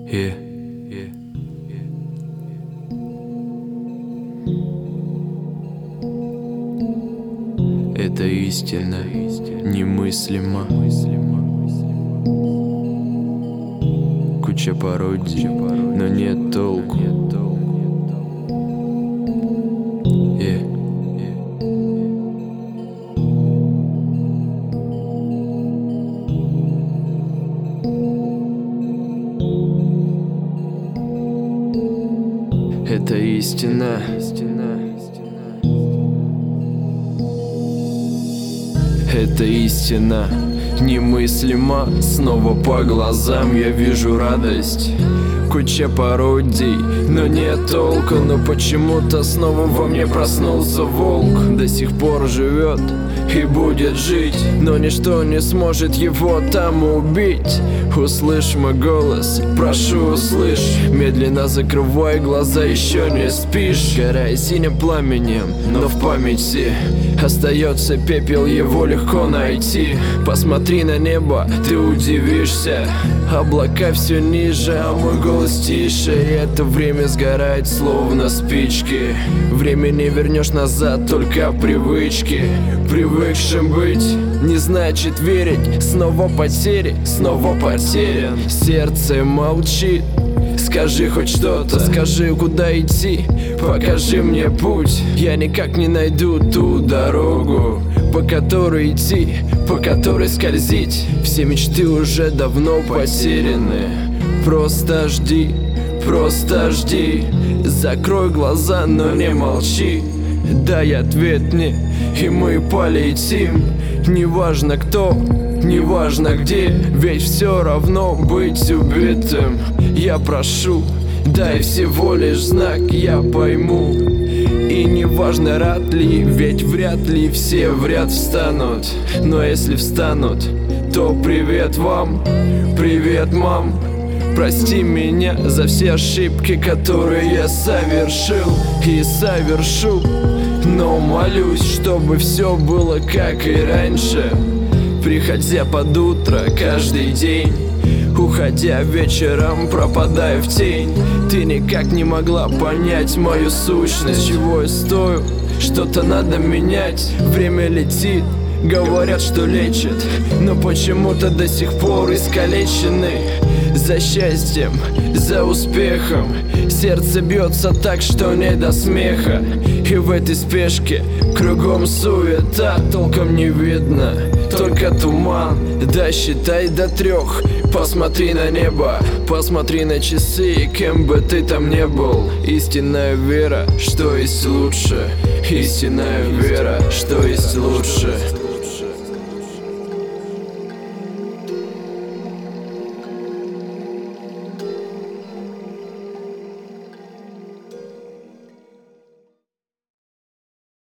Это истина немыслима. Куча пародий, но нет толку. Это истина. Это истина немыслима. Снова по глазам я вижу радость. Куча пародий, но нет толку. Но почему-то снова во мне проснулся волк. До сих пор живет и будет жить, но ничто не сможет его там убить. Услышь мой голос, прошу, услышь. Медленно закрывай глаза, еще не спишь. Горя синим пламенем, но в памяти остается пепел, его легко найти. Посмотри на небо, ты удивишься. Облака все ниже, а мой голос тише. И это время сгорает словно спички. Время не вернешь назад, только привычки. Привыкшим быть не значит верить. Снова потери, снова потерян. Сердце молчит. Скажи хоть что-то, скажи, куда идти. Покажи мне путь. Я никак не найду ту дорогу, по которой идти, по которой скользить. Все мечты уже давно потеряны. Просто жди, просто жди. Закрой глаза, но не молчи. Дай ответ мне, и мы полетим. Неважно кто, неважно где, ведь все равно быть убитым. Я прошу, дай всего лишь знак, я пойму. И неважно рад ли, ведь вряд ли все в ряд встанут. Но если встанут, то привет вам, привет, мам. Прости меня за все ошибки, которые я совершил и совершу. Но молюсь, чтобы все было как и раньше. Приходя под утро каждый день, уходя вечером, пропадая в тень. Ты никак не могла понять мою сущность. Чего я стою, что-то надо менять. Время летит, говорят, что лечит, но почему-то до сих пор искалечены. За счастьем, за успехом сердце бьется так, что не до смеха. И в этой спешке кругом суета, толком не видно, только туман. Да считай до 3, посмотри на небо, посмотри на часы, кем бы ты там не был. Истинная вера, что есть лучше. Истинная вера, что есть лучше.